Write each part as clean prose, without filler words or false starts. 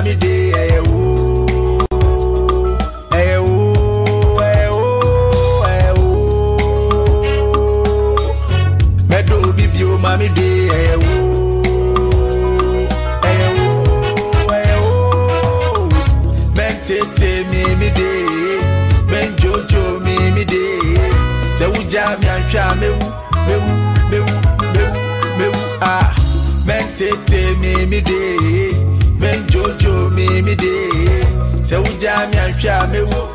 mami de Medo bibio mami de Mentete mi de Menjojo mi de Se uja mi ansha mewu ah Mentete mi de Menjojo mi de Se uja mi ansha mewu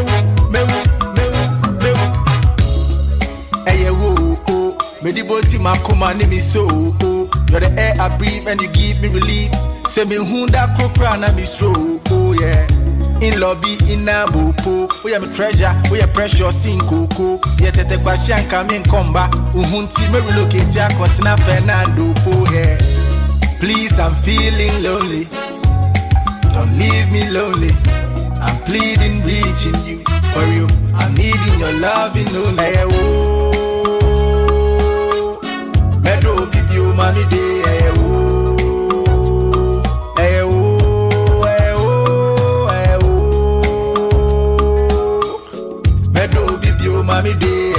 Mediboti makoma ni mi so you're the air I breathe and you give me relief. Say me hunda kokra na mi so yeah. In lobby in Nabupo, we are my treasure, we are precious in cocoa. Yet at the Bashan come in combat, Uhunti me relocate ya Continent Fernando po yeah. Please, I'm feeling lonely. Don't leave me lonely. I'm pleading, reaching you for you. I'm needing your loving only. Medo bibio mami de Medo bibio mami de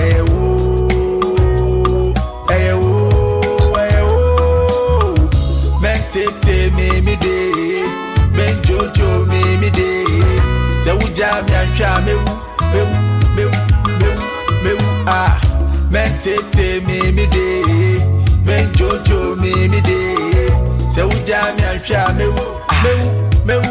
Mentete mi de Menjojo mi de Se uja mi ansha mewu ah Mentete mi de Menjojo mi de Se uja mi ansha mewu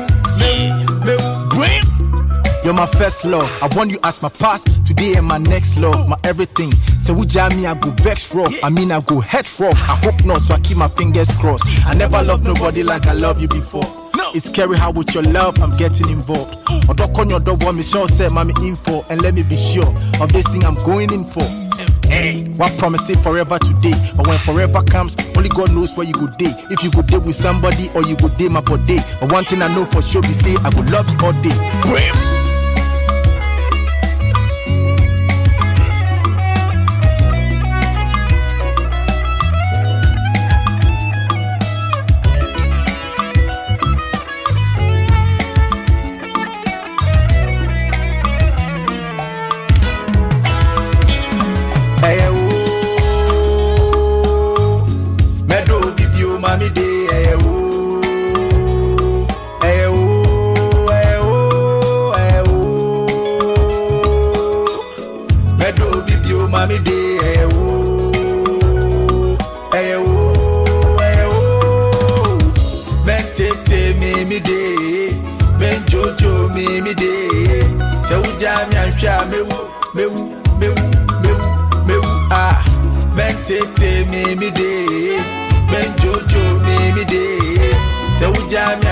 You're my first love. I want you as my past, today and my next love, my everything. So uja me I go vex rough. I mean I go head rough. I hope not, so I keep my fingers crossed. I never loved nobody like I love you before. It's scary how with your love I'm getting involved. Or don't call your dog want me sure say mommy info and let me be sure of this thing I'm going in for. Hey, what promise it forever today, but when forever comes, only God knows where you go day. If you go day with somebody or you go day my body. But one thing I know for sure, be say I will love you all day. Mami de Medo bibio mami de Mentete mi de Menjojo mi de Se uja mi ansha mewu ah Mentete mi de Menjojo mi de Se uja